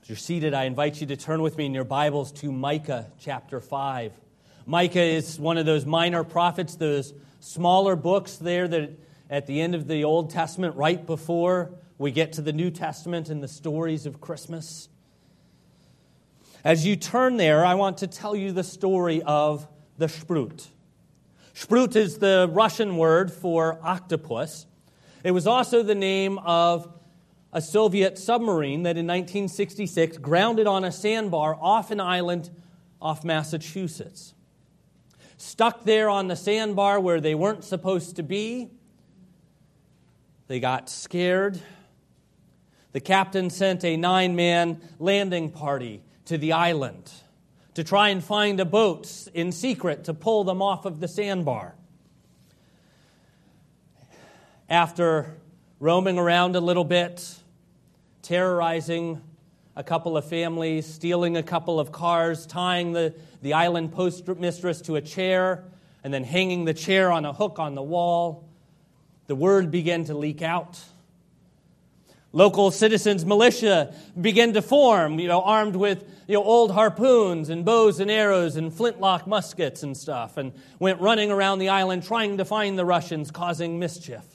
As you're seated, I invite you to turn with me in your Bibles to Micah chapter 5. Micah is one of those minor prophets, those smaller books there that at the end of the Old Testament, right before we get to the New Testament and the stories of Christmas. As you turn there, I want to tell you the story of the Sprut. Sprut is the Russian word for octopus. It was also the name of a Soviet submarine that in 1966 grounded on a sandbar off an island off Massachusetts. Stuck there on the sandbar where they weren't supposed to be, they got scared. The captain sent a 9-man landing party to the island to try and find a boat in secret to pull them off of the sandbar. After roaming around a little bit, terrorizing a couple of families, stealing a couple of cars, tying the island postmistress to a chair, and then hanging the chair on a hook on the wall, the word began to leak out. Local citizens' militia began to form, armed with old harpoons and bows and arrows and flintlock muskets and stuff, and went running around the island trying to find the Russians, causing mischief.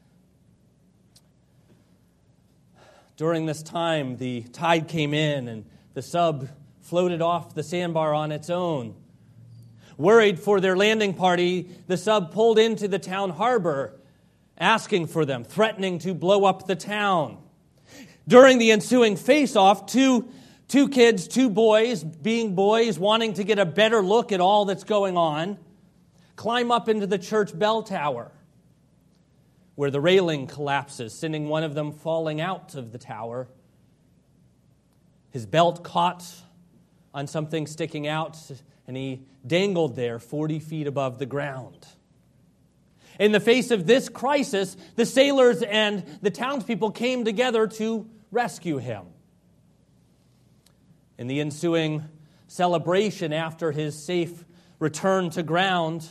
During this time, the tide came in and the sub floated off the sandbar on its own. Worried for their landing party, the sub pulled into the town harbor, asking for them, threatening to blow up the town. During the ensuing face-off, two kids, two boys, being boys, wanting to get a better look at all that's going on, climb up into the church bell tower, where the railing collapses, sending one of them falling out of the tower. His belt caught on something sticking out, and he dangled there 40 feet above the ground. In the face of this crisis, the sailors and the townspeople came together to rescue him. In the ensuing celebration after his safe return to ground,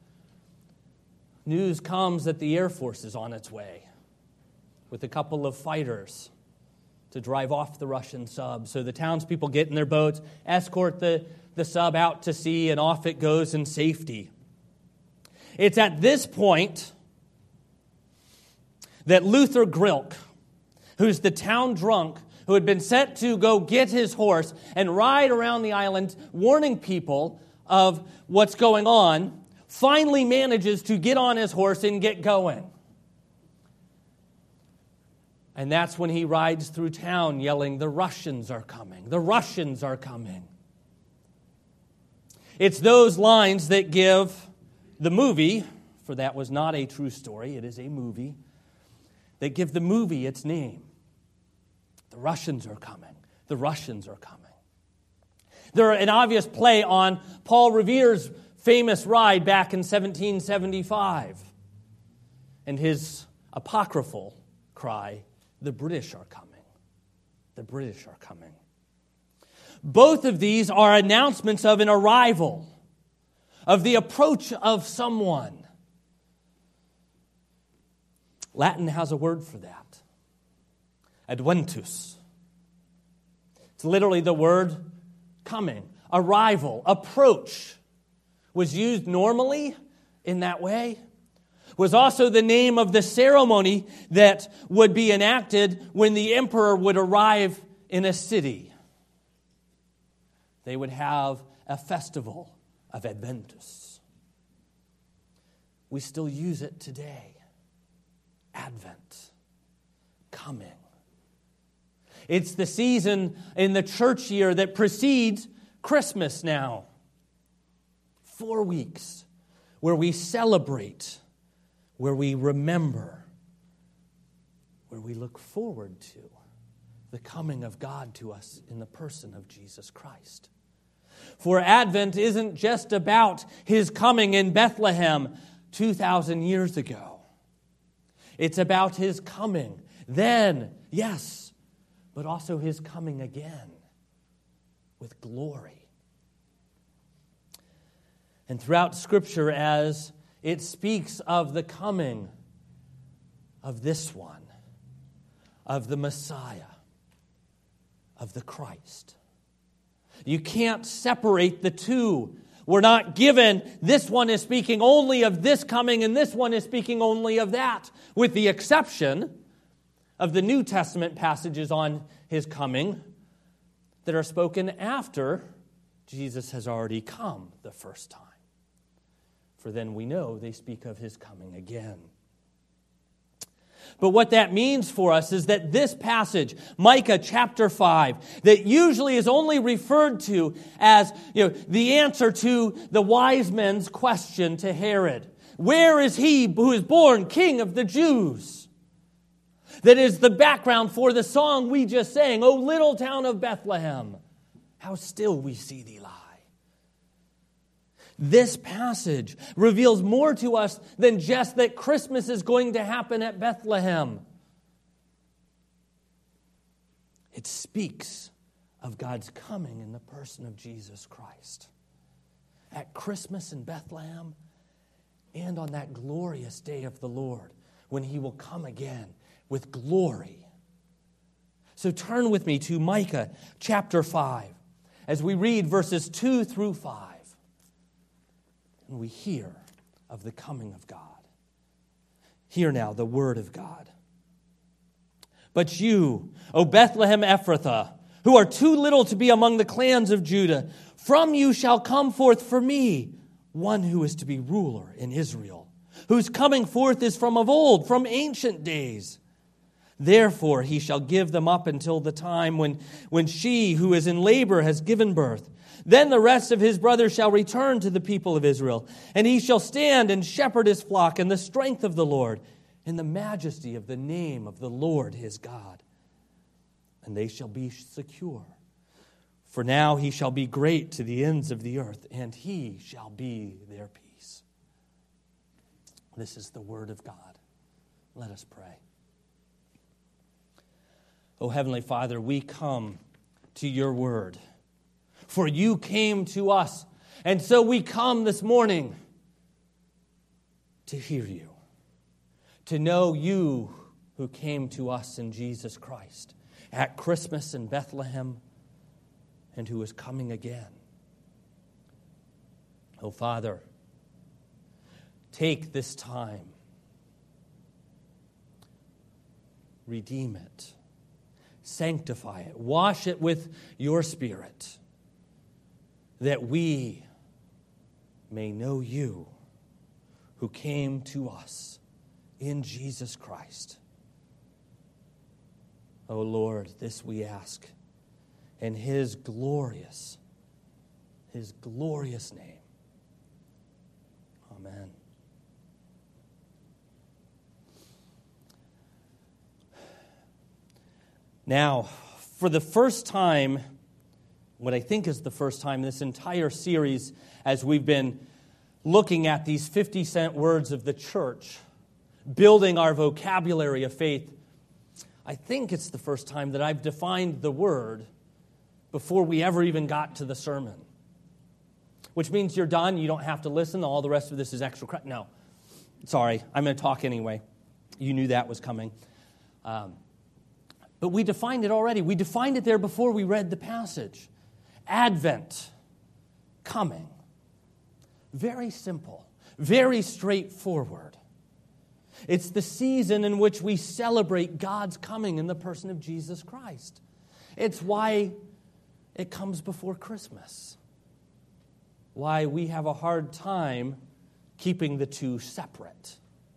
news comes that the Air Force is on its way with a couple of fighters to drive off the Russian sub. So the townspeople get in their boats, escort the sub out to sea, and off it goes in safety. It's at this point that Luther Grilk, who's the town drunk, who had been set to go get his horse and ride around the island warning people of what's going on, finally manages to get on his horse and get going. And that's when he rides through town yelling, "The Russians are coming! The Russians are coming!" It's those lines that give the movie, for that was not a true story, it is a movie, that give the movie its name. The Russians are coming. The Russians are coming. They're an obvious play on Paul Revere's famous ride back in 1775 and his apocryphal cry, "The British are coming. The British are coming." Both of these are announcements of an arrival, of the approach of someone. Latin has a word for that. Adventus. It's literally the word coming, arrival, approach. Was used normally in that way. Was also the name of the ceremony that would be enacted when the emperor would arrive in a city. They would have a festival of Adventus. We still use it today. Advent. Coming. It's the season in the church year that precedes Christmas now. 4 weeks where we celebrate, where we remember, where we look forward to the coming of God to us in the person of Jesus Christ. For Advent isn't just about His coming in Bethlehem 2,000 years ago. It's about His coming then, yes, but also His coming again with glory. And throughout Scripture, as it speaks of the coming of this one, of the Messiah, of the Christ. You can't separate the two. We're not given, this one is speaking only of this coming and this one is speaking only of that, with the exception of the New Testament passages on his coming that are spoken after Jesus has already come the first time. For then we know they speak of his coming again. But what that means for us is that this passage, Micah chapter 5, that usually is only referred to as the answer to the wise men's question to Herod. Where is he who is born King of the Jews? That is the background for the song we just sang, O little town of Bethlehem, how still we see thee lie. This passage reveals more to us than just that Christmas is going to happen at Bethlehem. It speaks of God's coming in the person of Jesus Christ. At Christmas in Bethlehem and on that glorious day of the Lord when he will come again with glory. So turn with me to Micah chapter 5 as we read verses 2 through 5. And we hear of the coming of God. Hear now the word of God. But you, O Bethlehem Ephrathah, who are too little to be among the clans of Judah, from you shall come forth for me one who is to be ruler in Israel, whose coming forth is from of old, from ancient days. Therefore he shall give them up until the time when she who is in labor has given birth. Then the rest of his brothers shall return to the people of Israel, and he shall stand and shepherd his flock in the strength of the Lord, in the majesty of the name of the Lord his God. And they shall be secure. For now he shall be great to the ends of the earth, and he shall be their peace. This is the word of God. Let us pray. O Heavenly Father, we come to your word. For you came to us, and so we come this morning to hear you, to know you who came to us in Jesus Christ at Christmas in Bethlehem and who is coming again. Oh, Father, take this time, redeem it, sanctify it, wash it with your Spirit, that we may know you who came to us in Jesus Christ. O Lord, this we ask in his glorious name. Amen. Now, for the first time, what I think is the first time in this entire series, as we've been looking at these 50-cent words of the church, building our vocabulary of faith, I think it's the first time that I've defined the word before we ever even got to the sermon. Which means you're done, you don't have to listen, all the rest of this is extra crap. No, sorry, I'm going to talk anyway. You knew that was coming. But we defined it already. We defined it there before we read the passage. Advent, coming. Very simple, very straightforward. It's the season in which we celebrate God's coming in the person of Jesus Christ. It's why it comes before Christmas. Why we have a hard time keeping the two separate.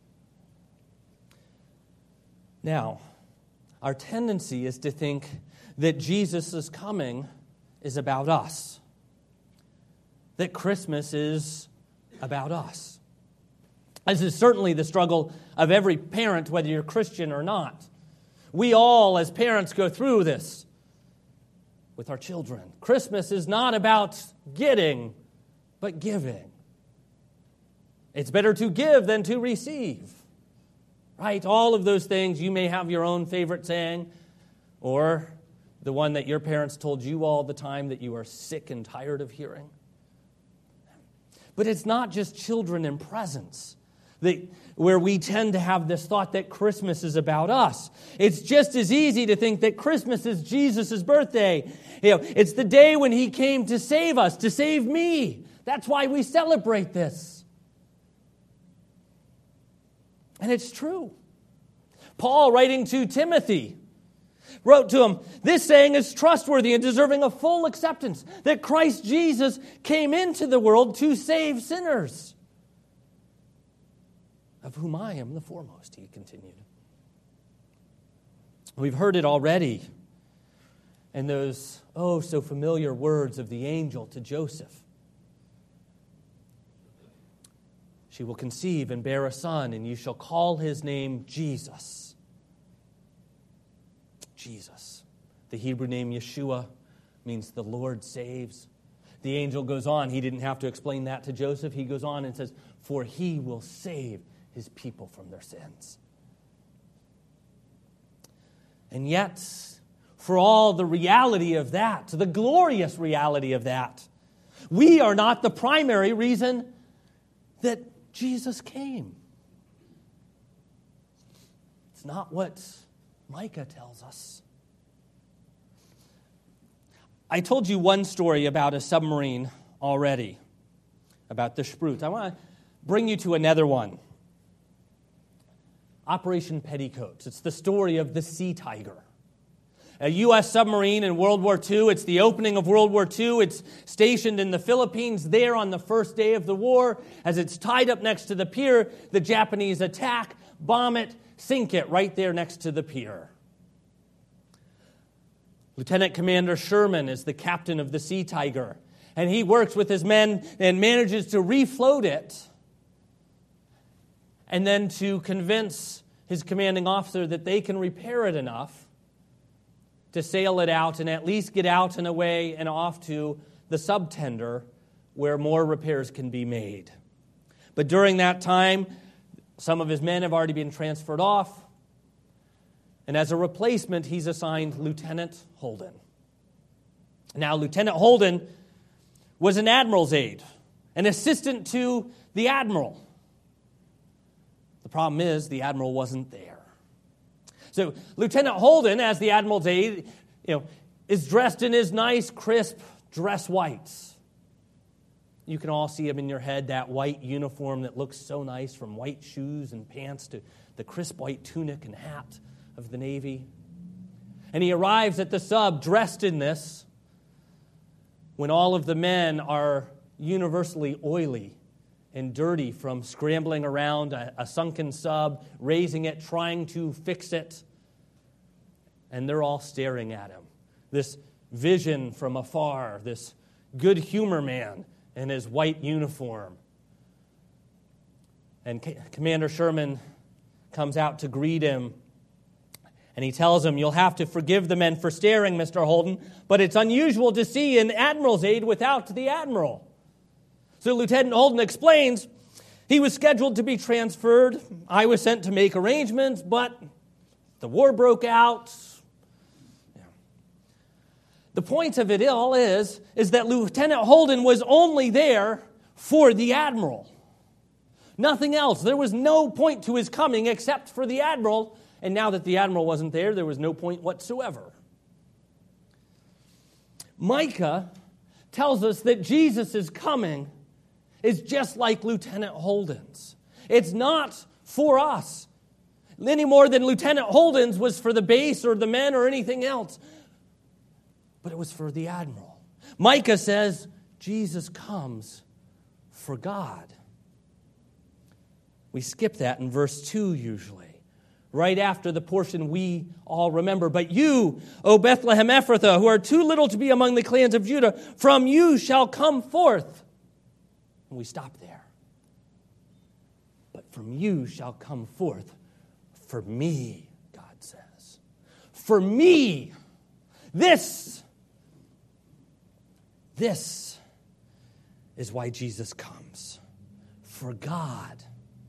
Now, our tendency is to think that Jesus' coming is about us. That Christmas is about us. This is certainly the struggle of every parent, whether you're Christian or not. We all, as parents, go through this with our children. Christmas is not about getting, but giving. It's better to give than to receive. Right? All of those things. You may have your own favorite saying, or the one that your parents told you all the time that you are sick and tired of hearing. But it's not just children and presents where we tend to have this thought that Christmas is about us. It's just as easy to think that Christmas is Jesus' birthday. It's the day when he came to save us, to save me. That's why we celebrate this. And it's true. Paul, writing to Timothy, wrote to him, "This saying is trustworthy and deserving of full acceptance, that Christ Jesus came into the world to save sinners, of whom I am the foremost," he continued. We've heard it already in those so familiar words of the angel to Joseph. "She will conceive and bear a son, and you shall call his name Jesus." Jesus. The Hebrew name Yeshua means the Lord saves. The angel goes on. He didn't have to explain that to Joseph. He goes on and says, "For he will save his people from their sins." And yet, for all the reality of that, the glorious reality of that, we are not the primary reason that Jesus came. It's not what Micah tells us. I told you one story about a submarine already, about the Sprute. I want to bring you to another one. Operation Petticoats. It's the story of the Sea Tiger. A U.S. submarine in World War II. It's the opening of World War II. It's stationed in the Philippines there on the first day of the war. As it's tied up next to the pier, the Japanese attack, bomb it, sink it right there next to the pier. Lieutenant Commander Sherman is the captain of the Sea Tiger, and he works with his men and manages to refloat it and then to convince his commanding officer that they can repair it enough to sail it out and at least get out and away and off to the subtender where more repairs can be made. But during that time, some of his men have already been transferred off, and as a replacement, he's assigned Lieutenant Holden. Now, Lieutenant Holden was an admiral's aide, an assistant to the admiral. The problem is the admiral wasn't there. So Lieutenant Holden, as the admiral's aide, is dressed in his nice, crisp dress whites. You can all see him in your head, that white uniform that looks so nice, from white shoes and pants to the crisp white tunic and hat of the Navy. And he arrives at the sub dressed in this when all of the men are universally oily and dirty from scrambling around a sunken sub, raising it, trying to fix it. And they're all staring at him. This vision from afar, this good humor man in his white uniform. And Commander Sherman comes out to greet him. And he tells him, "You'll have to forgive the men for staring, Mr. Holden, but it's unusual to see an admiral's aide without the admiral." So Lieutenant Holden explains, he was scheduled to be transferred. I was sent to make arrangements, but the war broke out. The point of it all is that Lieutenant Holden was only there for the admiral. Nothing else. There was no point to his coming except for the admiral. And now that the admiral wasn't there was no point whatsoever. Micah tells us that Jesus' coming is just like Lieutenant Holden's. It's not for us any more than Lieutenant Holden's was for the base or the men or anything else. But it was for the admiral. Micah says Jesus comes for God. We skip that in verse 2 usually, right after the portion we all remember. "But you, O Bethlehem Ephrathah, who are too little to be among the clans of Judah, from you shall come forth." And we stop there. "But from you shall come forth for me," God says. For me. This is why Jesus comes. For God.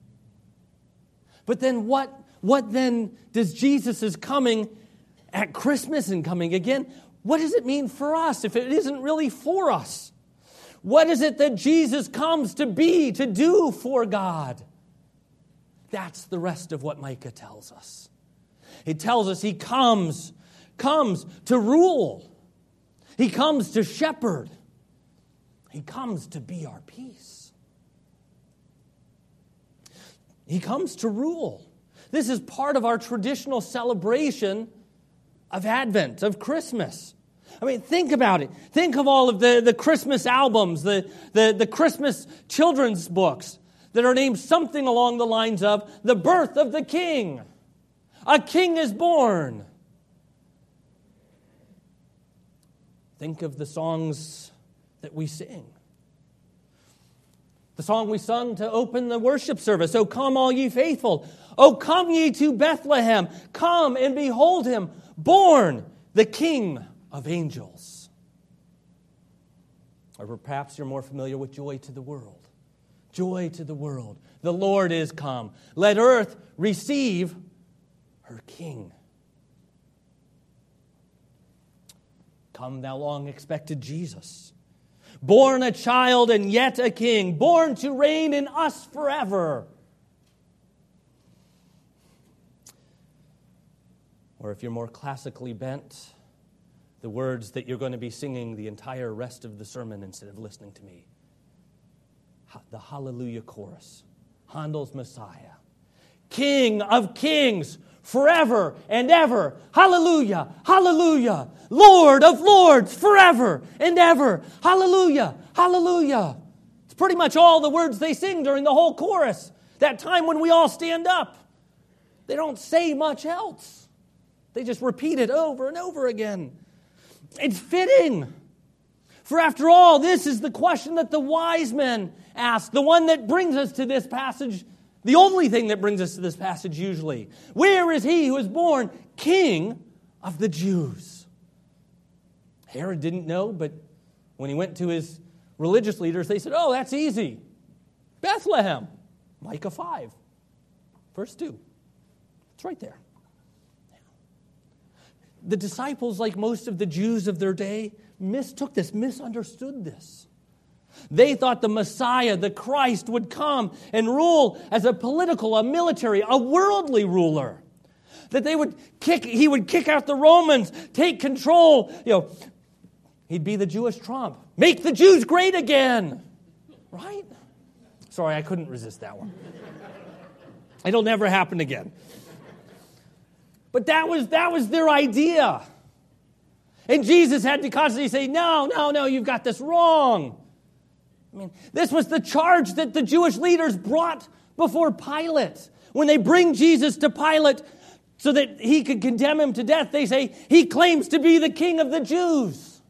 But then what then does Jesus' coming at Christmas and coming again, what does it mean for us if it isn't really for us? What is it that Jesus comes to be, to do for God? That's the rest of what Micah tells us. It tells us he comes to rule. He comes to shepherd. He comes to be our peace. He comes to rule. This is part of our traditional celebration of Advent, of Christmas. I mean, think about it. Think of all of the Christmas albums, the Christmas children's books that are named something along the lines of the birth of the king. A king is born. Think of the songs that we sing. The song we sung to open the worship service, "O come all ye faithful, O come ye to Bethlehem, come and behold him, born the King of angels." Or perhaps you're more familiar with "Joy to the world." Joy to the world. The Lord is come. Let earth receive her King. Come, thou long expected Jesus. Born a child and yet a king. Born to reign in us forever. Or if you're more classically bent, the words that you're going to be singing the entire rest of the sermon instead of listening to me. The Hallelujah chorus. Handel's Messiah. King of kings, forever and ever. Hallelujah, hallelujah. Lord of lords, forever and ever. Hallelujah, hallelujah. It's pretty much all the words they sing during the whole chorus. That time when we all stand up. They don't say much else. They just repeat it over and over again. It's fitting. For after all, this is the question that the wise men asked. The one that brings us to this passage. The only thing that brings us to this passage usually. Where is he who is born King of the Jews? Herod didn't know, but when he went to his religious leaders, they said, "Oh, that's easy. Bethlehem." Micah 5, verse 2. It's right there. The disciples, like most of the Jews of their day, mistook this, misunderstood this. They thought the Messiah, the Christ, would come and rule as a political, a military, a worldly ruler. That he would kick out the Romans, take control. He'd be the Jewish Trump. Make the Jews great again. Right? Sorry, I couldn't resist that one. It'll never happen again. But that was their idea. And Jesus had to constantly say, no, you've got this wrong. I mean, this was the charge that the Jewish leaders brought before Pilate. When they bring Jesus to Pilate so that he could condemn him to death, they say, he claims to be the King of the Jews.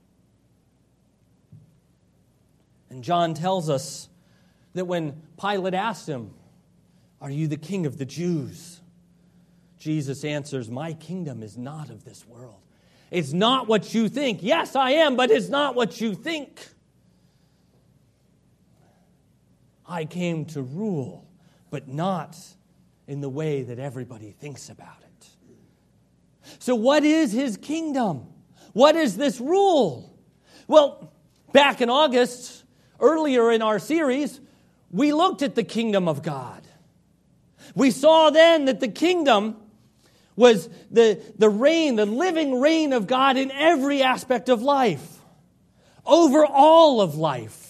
And John tells us that when Pilate asked him, "Are you the King of the Jews?" Jesus answers, "My kingdom is not of this world. It's not what you think. Yes, I am, but it's not what you think. I came to rule, but not in the way that everybody thinks about it." So what is his kingdom? What is this rule? Well, back in August, earlier in our series, we looked at the kingdom of God. We saw then that the kingdom was the reign, the living reign of God in every aspect of life, over all of life.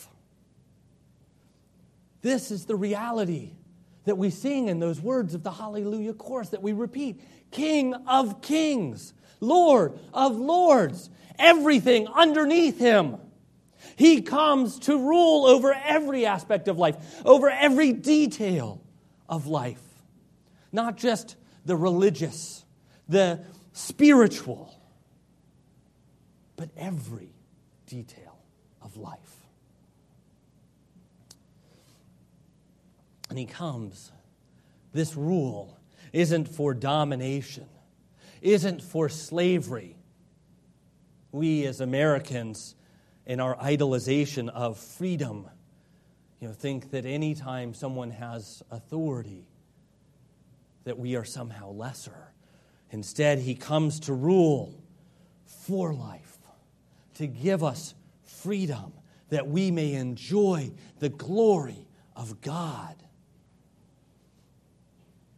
This is the reality that we sing in those words of the Hallelujah chorus that we repeat. King of kings, Lord of lords, everything underneath him. He comes to rule over every aspect of life, over every detail of life. Not just the religious, the spiritual, but every detail of life. And he comes. This rule isn't for domination, isn't for slavery. We as Americans, in our idolization of freedom, think that any time someone has authority, that we are somehow lesser. Instead, he comes to rule for life, to give us freedom, that we may enjoy the glory of God.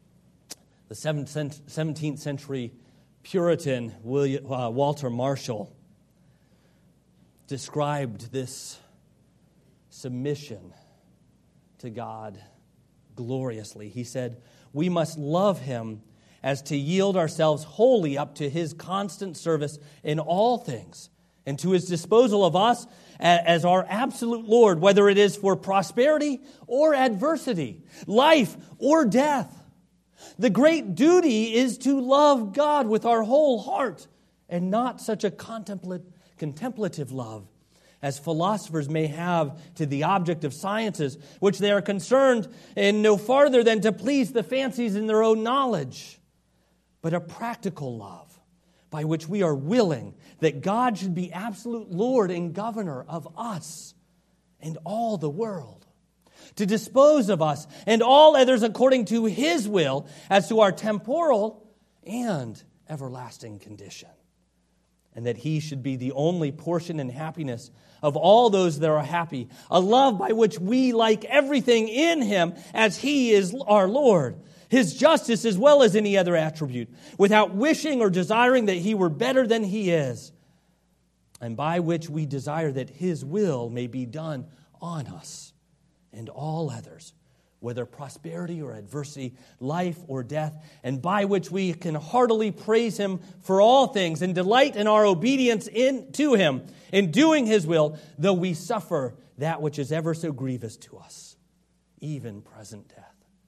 The 17th century Puritan Walter Marshall described this submission to God gloriously. He said, "We must love him as to yield ourselves wholly up to his constant service in all things, and to his disposal of us as our absolute Lord, whether it is for prosperity or adversity, life or death. The great duty is to love God with our whole heart, and not such a contemplative love as philosophers may have to the object of sciences, which they are concerned in no farther than to please the fancies in their own knowledge, but a practical love, by which we are willing that God should be absolute Lord and governor of us and all the world, to dispose of us and all others according to his will as to our temporal and everlasting condition, and that he should be the only portion and happiness of all those that are happy, a love by which we like everything in him as he is our Lord, his justice as well as any other attribute, without wishing or desiring that he were better than he is, and by which we desire that his will may be done on us and all others, whether prosperity or adversity, life or death, and by which we can heartily praise him for all things and delight in our obedience to him in doing his will, though we suffer that which is ever so grievous to us, even present death."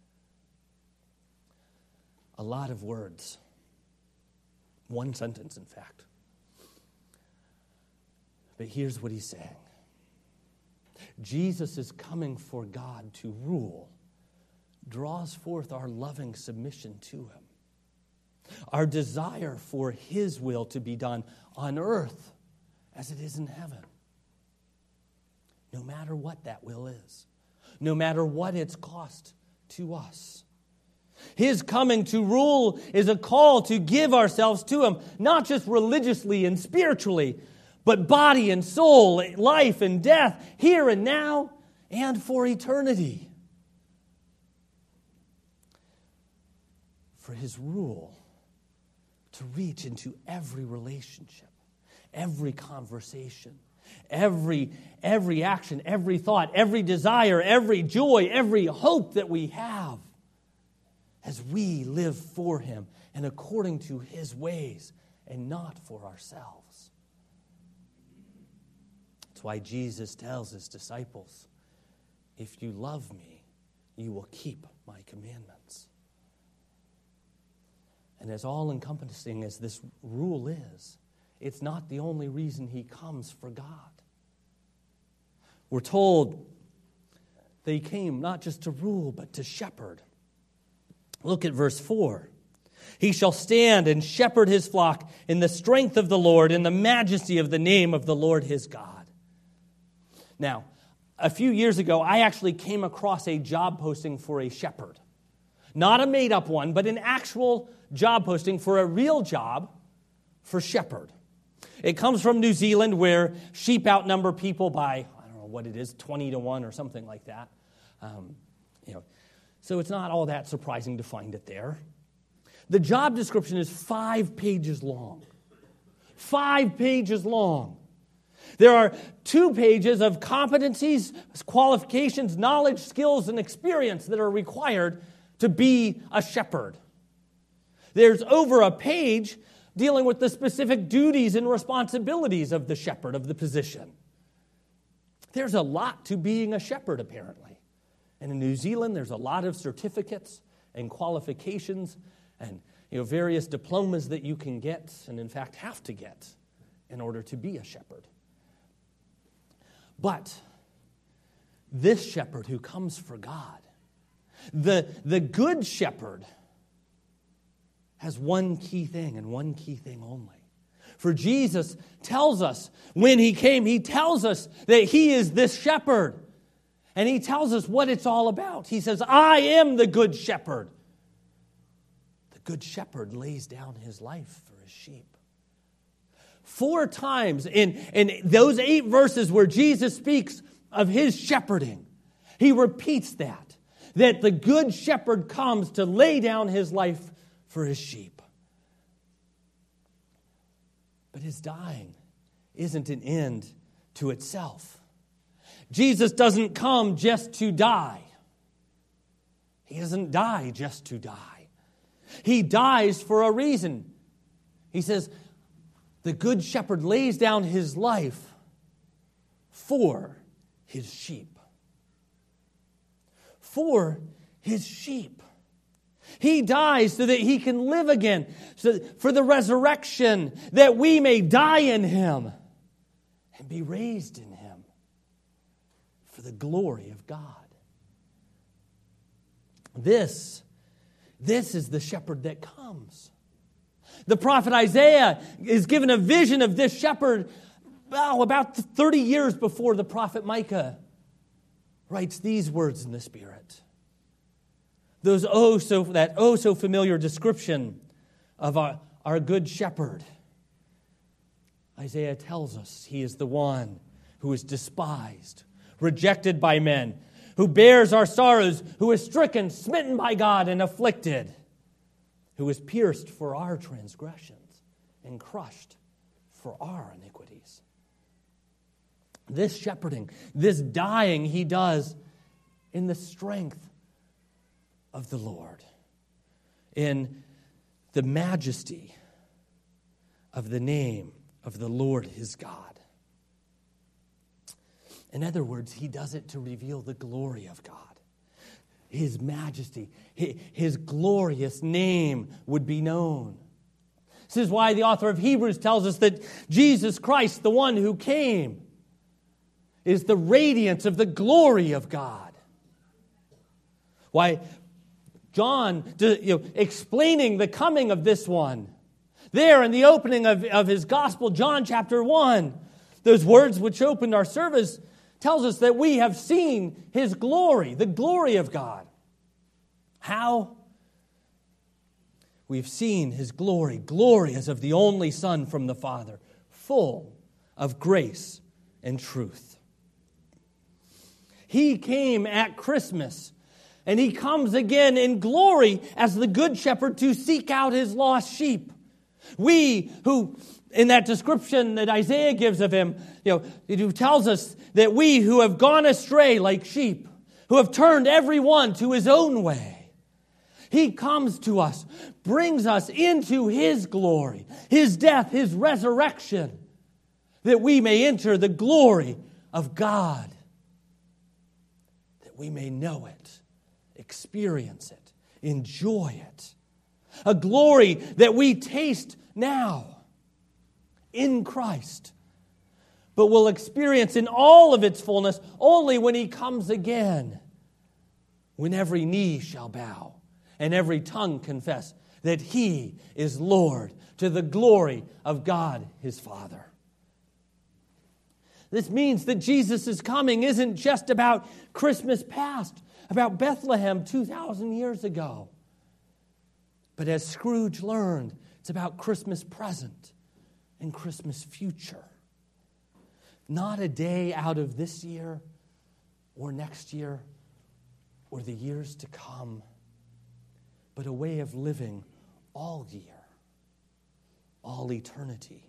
A lot of words. One sentence, in fact. But here's what he's saying. Jesus is coming for God to rule, draws forth our loving submission to him, our desire for his will to be done on earth as it is in heaven, no matter what that will is, no matter what it's cost to us. His coming to rule is a call to give ourselves to him, not just religiously and spiritually, but body and soul, life and death, here and now, and for eternity. For his rule to reach into every relationship, every conversation, every action, every thought, every desire, every joy, every hope that we have, as we live for him and according to his ways and not for ourselves. That's why Jesus tells his disciples, "If you love me, you will keep my commandments." And as all-encompassing as this rule is, it's not the only reason he comes for God. We're told that he came not just to rule, but to shepherd. Look at verse 4. "He shall stand and shepherd his flock in the strength of the Lord, in the majesty of the name of the Lord his God." Now, a few years ago, I actually came across a job posting for a shepherd. Not a made-up one, but an actual job posting for a real job for shepherd. It comes from New Zealand, where sheep outnumber people by, I don't know what it is, 20-1 or something like that. So it's not all that surprising to find it there. The job description is 5 pages long. 5 pages long. There are 2 pages of competencies, qualifications, knowledge, skills, and experience that are required to be a shepherd. There's over a page dealing with the specific duties and responsibilities of the shepherd, of the position. There's a lot to being a shepherd, apparently. And in New Zealand, there's a lot of certificates and qualifications and various diplomas that you can get, and in fact have to get, in order to be a shepherd. But this shepherd who comes for God, the good shepherd, has one key thing and one key thing only. For Jesus tells us when he came, he tells us that he is this shepherd. And he tells us what it's all about. He says, "I am the good shepherd." The good shepherd lays down his life for his sheep. 4 times in those 8 verses where Jesus speaks of his shepherding, he repeats that the good shepherd comes to lay down his life for his sheep. But his dying isn't an end to itself. Jesus doesn't come just to die. He doesn't die just to die. He dies for a reason. He says, the good shepherd lays down his life for his sheep. For his sheep. He dies so that he can live again, so for the resurrection, that we may die in him and be raised in him for the glory of God. This is the shepherd that comes. The prophet Isaiah is given a vision of this shepherd about 30 years before the prophet Micah writes these words in the Spirit. That so familiar description of our good shepherd. Isaiah tells us he is the one who is despised, rejected by men, who bears our sorrows, who is stricken, smitten by God, and afflicted, who is pierced for our transgressions and crushed for our iniquities. This shepherding, this dying he does in the strength of the Lord, in the majesty of the name of the Lord his God. In other words, he does it to reveal the glory of God. His majesty, his glorious name would be known. This is why the author of Hebrews tells us that Jesus Christ, the one who came, is the radiance of the glory of God. Why, John, explaining the coming of this one, there in the opening of his gospel, John chapter 1, those words which opened our service, tells us that we have seen his glory, the glory of God. How? We've seen his glory, glory as of the only Son from the Father, full of grace and truth. He came at Christmas, and he comes again in glory as the good shepherd to seek out his lost sheep. We who, in that description that Isaiah gives of him, who tells us that we who have gone astray like sheep, who have turned every one to his own way, he comes to us, brings us into his glory, his death, his resurrection, that we may enter the glory of God, that we may know it, experience it, enjoy it. A glory that we taste now in Christ, but will experience in all of its fullness only when he comes again, when every knee shall bow and every tongue confess that he is Lord, to the glory of God his Father. This means that Jesus' coming isn't just about Christmas past, about Bethlehem 2,000 years ago. But as Scrooge learned, it's about Christmas present and Christmas future. Not a day out of this year or next year or the years to come, but a way of living all year, all eternity.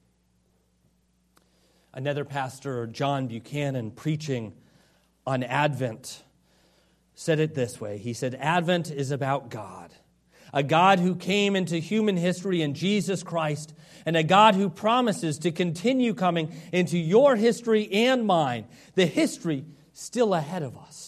Another pastor, John Buchanan, preaching on Advent, said it this way. He said, Advent is about God. A God who came into human history in Jesus Christ, and a God who promises to continue coming into your history and mine, the history still ahead of us.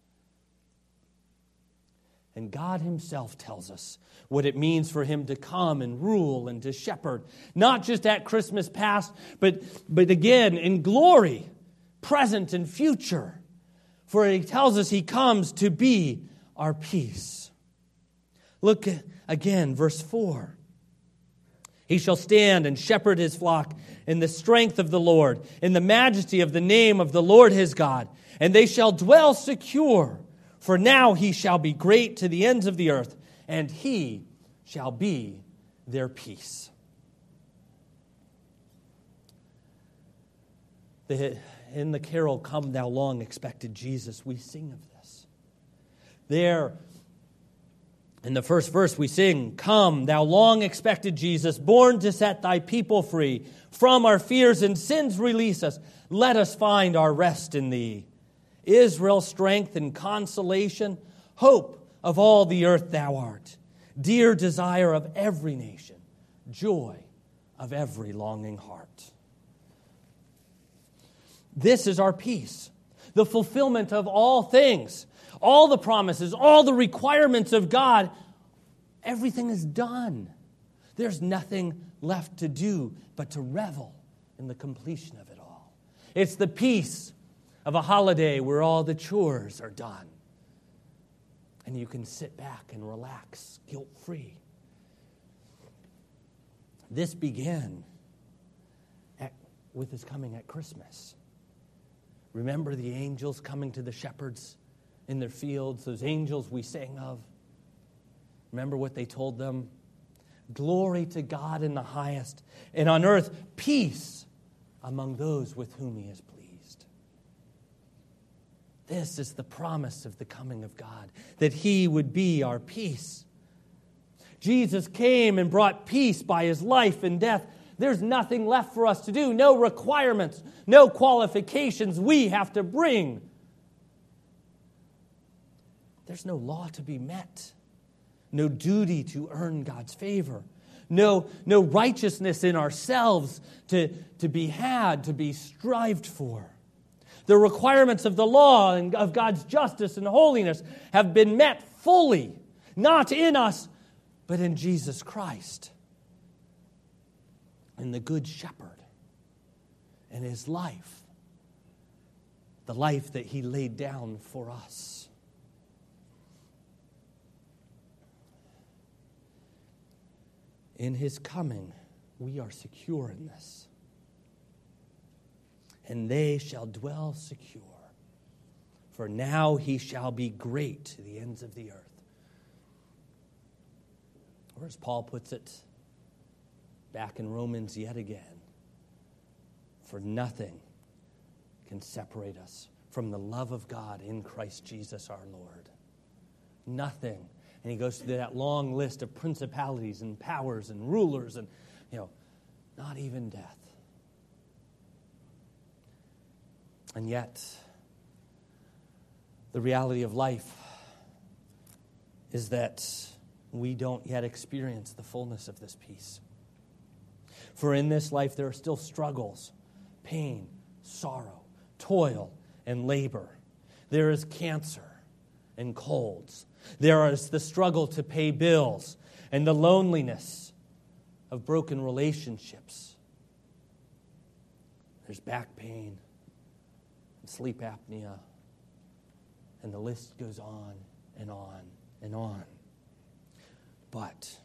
And God himself tells us what it means for him to come and rule and to shepherd, not just at Christmas past, but again in glory, present and future. For he tells us he comes to be our peace. Look again, verse 4. He shall stand and shepherd his flock in the strength of the Lord, in the majesty of the name of the Lord his God. And they shall dwell secure, for now he shall be great to the ends of the earth, and he shall be their peace. In the carol, Come Thou Long Expected Jesus, we sing of this. There, In the first verse we sing, "Come, thou long-expected Jesus, born to set thy people free. From our fears and sins release us. Let us find our rest in thee. Israel's strength and consolation, hope of all the earth thou art. Dear desire of every nation, joy of every longing heart." This is our peace, the fulfillment of all things. All the promises, all the requirements of God, everything is done. There's nothing left to do but to revel in the completion of it all. It's the peace of a holiday where all the chores are done. And you can sit back and relax, guilt-free. This began with his coming at Christmas. Remember the angels coming to the shepherds in their fields, those angels we sang of? Remember what they told them? Glory to God in the highest, and on earth peace among those with whom he is pleased. This is the promise of the coming of God, that he would be our peace. Jesus came and brought peace by his life and death. There's nothing left for us to do, no requirements, no qualifications we have to bring. There's no law to be met, no duty to earn God's favor, no righteousness in ourselves to be had, to be strived for. The requirements of the law and of God's justice and holiness have been met fully, not in us, but in Jesus Christ, in the Good Shepherd, and his life, the life that he laid down for us. In his coming, we are secure in this. And they shall dwell secure, for now he shall be great to the ends of the earth. Or as Paul puts it back in Romans yet again, for nothing can separate us from the love of God in Christ Jesus our Lord. Nothing. And he goes through that long list of principalities and powers and rulers and, not even death. And yet, the reality of life is that we don't yet experience the fullness of this peace. For in this life there are still struggles, pain, sorrow, toil, and labor. There is cancer and colds. There is the struggle to pay bills and the loneliness of broken relationships. There's back pain and sleep apnea, and the list goes on and on and on. But